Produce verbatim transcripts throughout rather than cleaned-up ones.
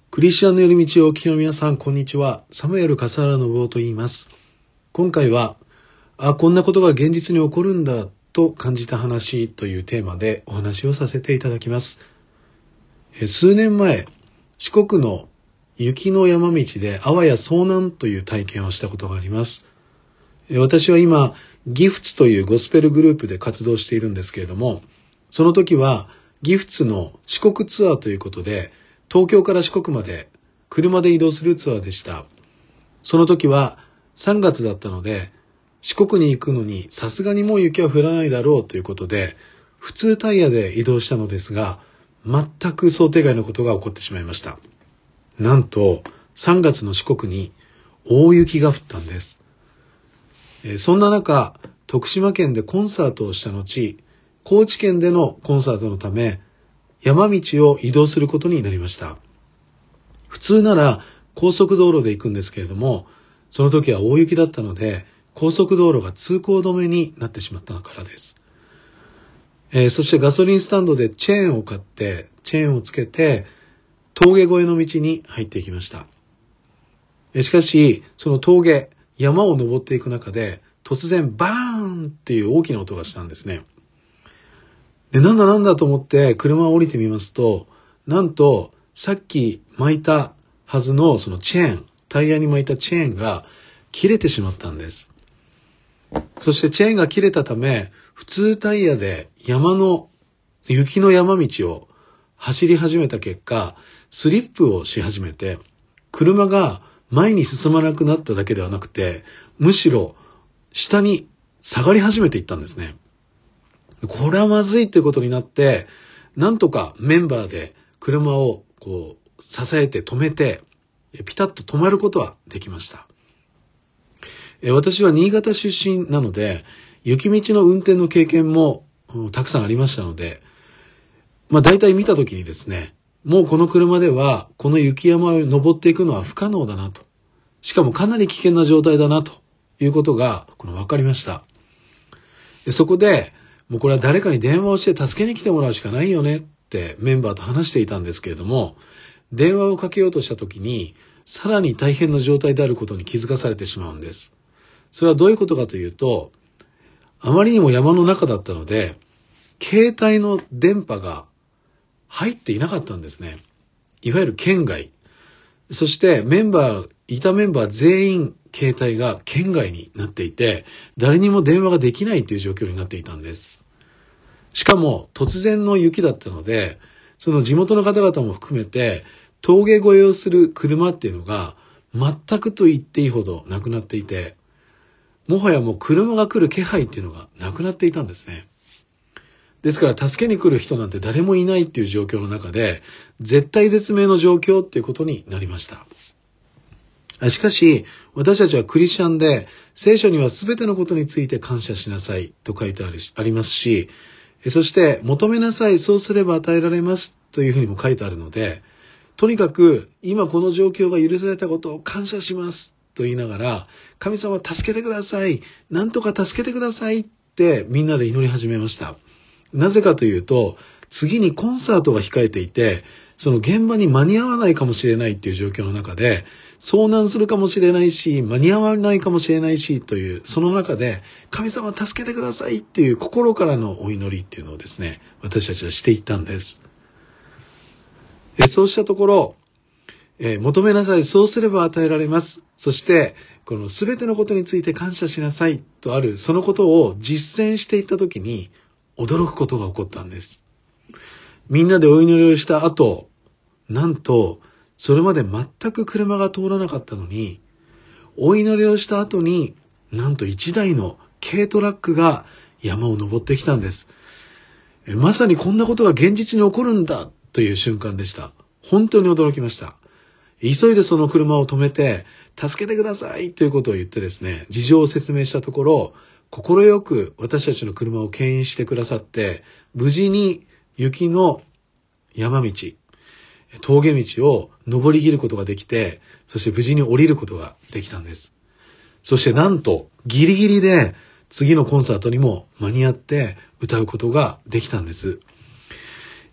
クリスチャンの寄り道をお聞きの皆さん、こんにちは。サムエル笠原信夫と言います。今回は、あ、こんなことが現実に起こるんだと感じた話というテーマでお話をさせていただきます。え数年前、四国の雪の山道であわや遭難という体験をしたことがあります。え私は今、ギフツというゴスペルグループで活動しているんですけれども、その時はギフツの四国ツアーということで、東京から四国まで車で移動するツアーでした。その時はさんがつだったので、四国に行くのにさすがにもう雪は降らないだろうということで、普通タイヤで移動したのですが、全く想定外のことが起こってしまいました。なんとさんがつの四国に大雪が降ったんです。えー、そんな中、徳島県でコンサートをした後、高知県でのコンサートのため、山道を移動することになりました。普通なら高速道路で行くんですけれども、その時は大雪だったので、高速道路が通行止めになってしまったからです。えー、そしてガソリンスタンドでチェーンを買って、チェーンをつけて、峠越えの道に入っていきました。えー、しかし、その峠、山を登っていく中で、突然バーンっていう大きな音がしたんですね。で、なんだなんだと思って車を降りてみますと、なんとさっき巻いたはずのそのチェーン、タイヤに巻いたチェーンが切れてしまったんです。そしてチェーンが切れたため、普通タイヤで山の、雪の山道を走り始めた結果、スリップをし始めて、車が前に進まなくなっただけではなくて、むしろ下に下がり始めていったんですね。これはまずいということになって、なんとかメンバーで車をこう支えて止めて、ピタッと止まることはできました。私は新潟出身なので、雪道の運転の経験もたくさんありましたので、まあ大体見たときにですね、もうこの車ではこの雪山を登っていくのは不可能だなと。しかもかなり危険な状態だなということがこの分かりました。そこで、もうこれは誰かに電話をして助けに来てもらうしかないよねってメンバーと話していたんですけれども、電話をかけようとしたときに、さらに大変な状態であることに気づかされてしまうんです。それはどういうことかというと、あまりにも山の中だったので、携帯の電波が入っていなかったんですね。いわゆる圏外。そしてメンバー、いたメンバー全員携帯が圏外になっていて、誰にも電話ができないという状況になっていたんです。しかも突然の雪だったので、その地元の方々も含めて峠越えをする車っていうのが全くと言っていいほどなくなっていて、もはやもう車が来る気配っていうのがなくなっていたんですね。ですから助けに来る人なんて誰もいないっていう状況の中で、絶対絶命の状況っていうことになりました。しかし、私たちはクリスチャンで、聖書には全てのことについて感謝しなさいと書いてあるありますし、そして求めなさい、そうすれば与えられますというふうにも書いてあるので、とにかく今この状況が許されたことを感謝しますと言いながら、神様助けてください、なんとか助けてくださいってみんなで祈り始めました。なぜかというと、次にコンサートが控えていて、その現場に間に合わないかもしれないっていう状況の中で、遭難するかもしれないし、間に合わないかもしれないしという、その中で、神様助けてくださいっていう心からのお祈りっていうのをですね、私たちはしていったんです。えそうしたところ、えー、求めなさい、そうすれば与えられます。そして、この全てのことについて感謝しなさいとある、そのことを実践していったときに、驚くことが起こったんです。みんなでお祈りをした後、なんと、それまで全く車が通らなかったのに、お祈りをした後に、なんと一台の軽トラックが山を登ってきたんです。まさにこんなことが現実に起こるんだという瞬間でした。本当に驚きました。急いでその車を止めて、助けてくださいということを言ってですね、事情を説明したところ、心よく私たちの車を牽引してくださって、無事に雪の山道、峠道を登り切ることができて、そして無事に降りることができたんです。そしてなんとギリギリで次のコンサートにも間に合って歌うことができたんです。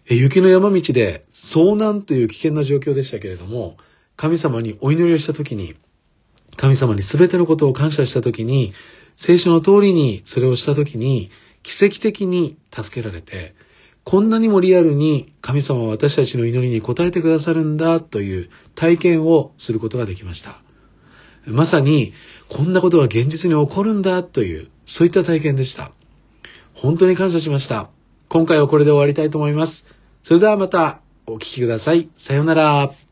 雪の山道で遭難という危険な状況でしたけれども、神様にお祈りをしたときに、神様に全てのことを感謝したときに、聖書の通りにそれをしたときに、奇跡的に助けられて、こんなにもリアルに神様は私たちの祈りに応えてくださるんだという体験をすることができました。まさにこんなことが現実に起こるんだという、そういった体験でした。本当に感謝しました。今回はこれで終わりたいと思います。それではまたお聞きください。さようなら。